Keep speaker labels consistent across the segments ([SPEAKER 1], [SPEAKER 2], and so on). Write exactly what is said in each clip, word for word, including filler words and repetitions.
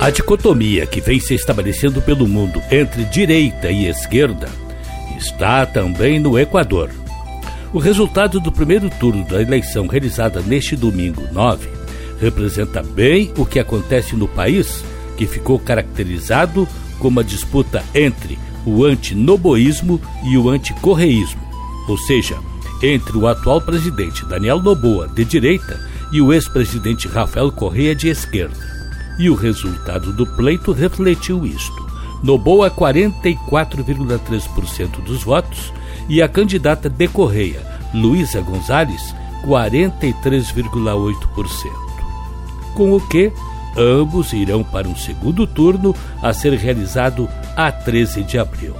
[SPEAKER 1] A dicotomia que vem se estabelecendo pelo mundo entre direita e esquerda está também no Equador. O resultado do primeiro turno da eleição realizada neste domingo nove representa bem o que acontece no país, que ficou caracterizado como a disputa entre o antinoboísmo e o anticorreísmo, ou seja, entre o atual presidente Daniel Noboa, de direita, e o ex-presidente Rafael Correa, de esquerda. E o resultado do pleito refletiu isto. Noboa, quarenta e quatro vírgula três por cento dos votos, e a candidata de Correa, Luísa Gonzalez, quarenta e três vírgula oito por cento. Com o que, ambos irão para um segundo turno a ser realizado a treze de abril.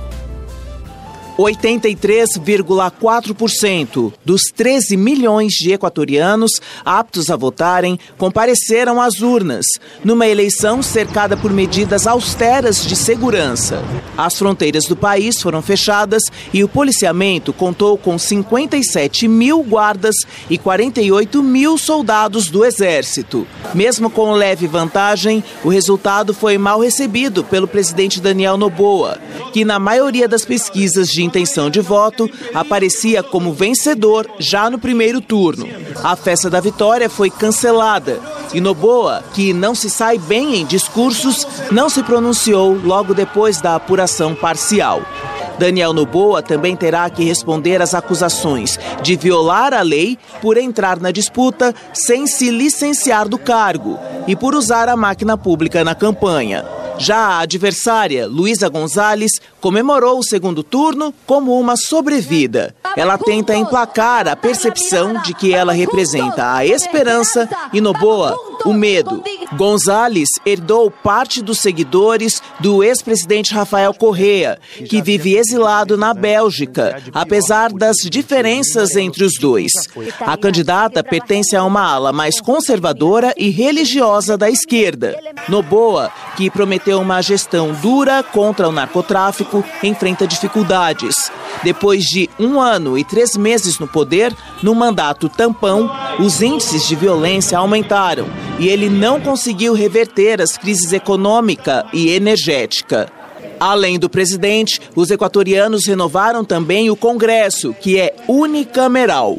[SPEAKER 2] oitenta e três vírgula quatro por cento dos treze milhões de equatorianos aptos a votarem compareceram às urnas, numa eleição cercada por medidas austeras de segurança. As fronteiras do país foram fechadas e o policiamento contou com cinquenta e sete mil guardas e quarenta e oito mil soldados do Exército. Mesmo com leve vantagem, o resultado foi mal recebido pelo presidente Daniel Noboa, que na maioria das pesquisas de intenção de voto aparecia como vencedor já no primeiro turno. A festa da vitória foi cancelada e Noboa, que não se sai bem em discursos, não se pronunciou logo depois da apuração parcial. Daniel Noboa também terá que responder às acusações de violar a lei por entrar na disputa sem se licenciar do cargo e por usar a máquina pública na campanha. Já a adversária, Luísa Gonzalez, comemorou o segundo turno como uma sobrevida. Ela tenta emplacar a percepção de que ela representa a esperança e Noboa, o medo. Gonzalez herdou parte dos seguidores do ex-presidente Rafael Correa, que vive exilado na Bélgica, apesar das diferenças entre os dois. A candidata pertence a uma ala mais conservadora e religiosa da esquerda. Noboa, que prometeu uma gestão dura contra o narcotráfico, enfrenta dificuldades. Depois de um ano e três meses no poder, no mandato tampão, os índices de violência aumentaram e ele não conseguiu reverter as crises econômica e energética. Além do presidente, os equatorianos renovaram também o Congresso, que é unicameral.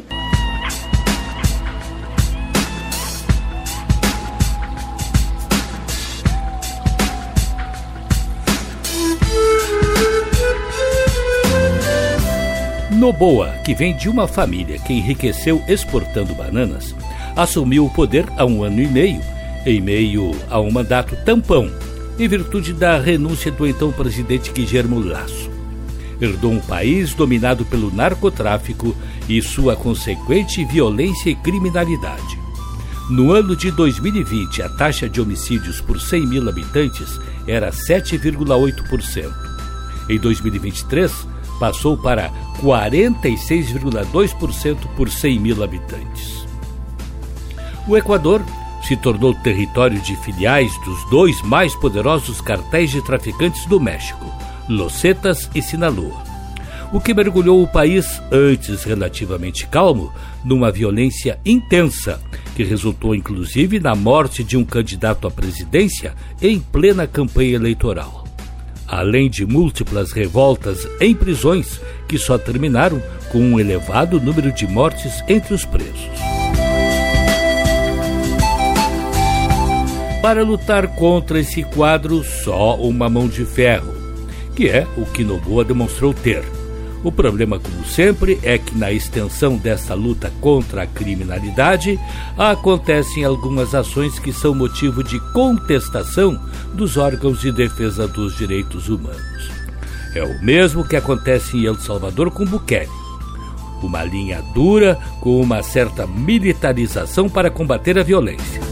[SPEAKER 1] Noboa, que vem de uma família que enriqueceu exportando bananas, assumiu o poder há um ano e meio, em meio a um mandato tampão, em virtude da renúncia do então presidente Guillermo Lasso. Herdou um país dominado pelo narcotráfico e sua consequente violência e criminalidade. No ano de dois mil e vinte, a taxa de homicídios por cem mil habitantes era sete vírgula oito por cento. Em dois mil e vinte e três, passou para quarenta e seis vírgula dois por cento por cem mil habitantes. O Equador se tornou território de filiais dos dois mais poderosos cartéis de traficantes do México, Los Zetas e Sinaloa, o que mergulhou o país, antes relativamente calmo, numa violência intensa, que resultou inclusive na morte de um candidato à presidência em plena campanha eleitoral, além de múltiplas revoltas em prisões que só terminaram com um elevado número de mortes entre os presos. Para lutar contra esse quadro, só uma mão de ferro, que é o que Noboa demonstrou ter. O problema, como sempre, é que na extensão dessa luta contra a criminalidade, acontecem algumas ações que são motivo de contestação dos órgãos de defesa dos direitos humanos. É o mesmo que acontece em El Salvador com Bukele. Uma linha dura com uma certa militarização para combater a violência.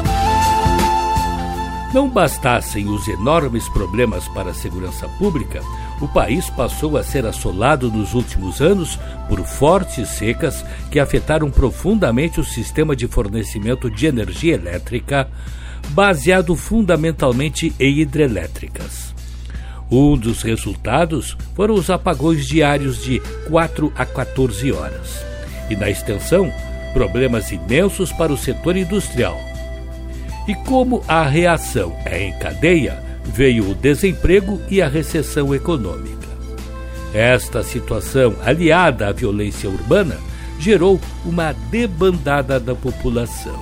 [SPEAKER 1] Não bastassem os enormes problemas para a segurança pública, o país passou a ser assolado nos últimos anos por fortes secas que afetaram profundamente o sistema de fornecimento de energia elétrica, baseado fundamentalmente em hidrelétricas. Um dos resultados foram os apagões diários de quatro a quatorze horas. E na extensão, problemas imensos para o setor industrial. E como a reação é em cadeia, veio o desemprego e a recessão econômica. Esta situação, aliada à violência urbana, gerou uma debandada da população.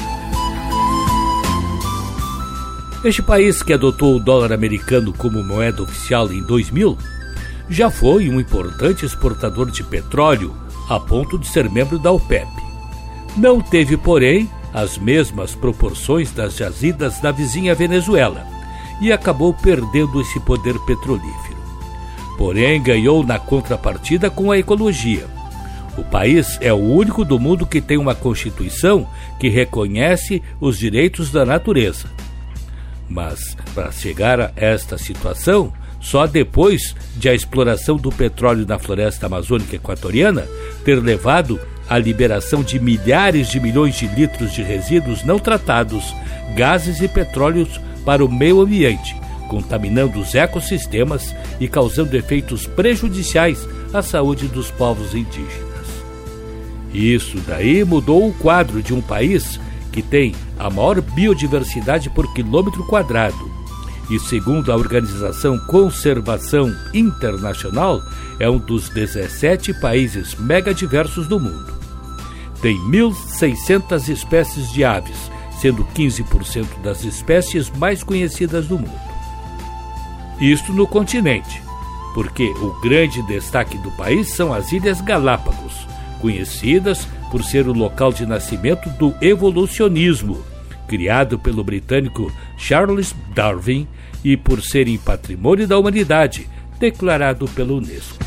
[SPEAKER 1] Este país, que adotou o dólar americano como moeda oficial em dois mil, já foi um importante exportador de petróleo, a ponto de ser membro da OPEP. Não teve, porém, as mesmas proporções das jazidas da vizinha Venezuela e acabou perdendo esse poder petrolífero. Porém, ganhou na contrapartida com a ecologia. O país é o único do mundo que tem uma Constituição que reconhece os direitos da natureza. Mas, para chegar a esta situação, só depois de a exploração do petróleo na floresta amazônica equatoriana ter levado à liberação de milhares de milhões de litros de resíduos não tratados, gases e petróleos para o meio ambiente, contaminando os ecossistemas e causando efeitos prejudiciais à saúde dos povos indígenas. Isso daí mudou o quadro de um país que tem a maior biodiversidade por quilômetro quadrado e, segundo a Organização Conservação Internacional, é um dos dezessete países megadiversos do mundo. Tem mil e seiscentas espécies de aves, sendo quinze por cento das espécies mais conhecidas do mundo. Isto no continente, porque o grande destaque do país são as Ilhas Galápagos, conhecidas por ser o local de nascimento do evolucionismo, criado pelo britânico Charles Darwin, e por serem patrimônio da humanidade, declarado pela Unesco.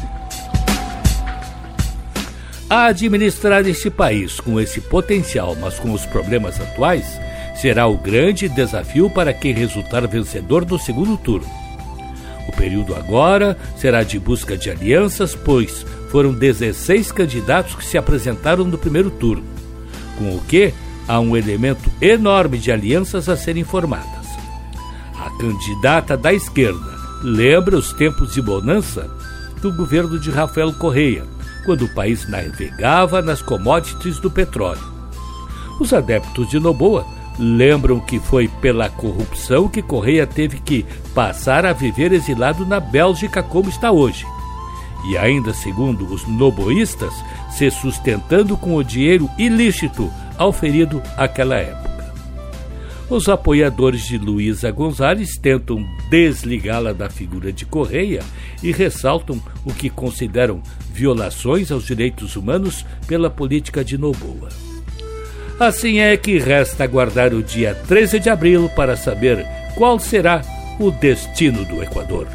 [SPEAKER 1] A administrar esse país com esse potencial, mas com os problemas atuais, será o grande desafio para quem resultar vencedor do segundo turno. O período agora será de busca de alianças, pois foram dezesseis candidatos que se apresentaram no primeiro turno, com o que há um elemento enorme de alianças a serem formadas. A candidata da esquerda lembra os tempos de bonança do governo de Rafael Correa, quando o país navegava nas commodities do petróleo. Os adeptos de Noboa lembram que foi pela corrupção que Correa teve que passar a viver exilado na Bélgica como está hoje. E ainda, segundo os noboístas, se sustentando com o dinheiro ilícito auferido àquela época. Os apoiadores de Luísa Gonzalez tentam desligá-la da figura de Correia e ressaltam o que consideram violações aos direitos humanos pela política de Noboa. Assim é que resta aguardar o dia treze de abril para saber qual será o destino do Equador.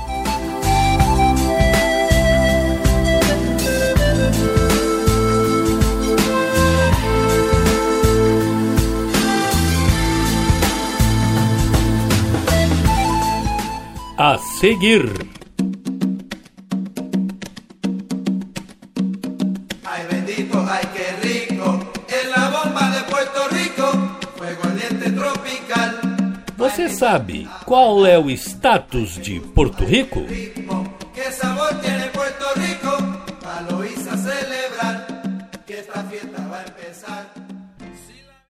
[SPEAKER 1] A seguir.
[SPEAKER 3] Ay bendito, ay que rico, es la bomba de Puerto Rico, fuego ardiente tropical.
[SPEAKER 1] Você sabe qual é o status de Porto Rico?
[SPEAKER 3] Que sabor tiene Puerto Rico?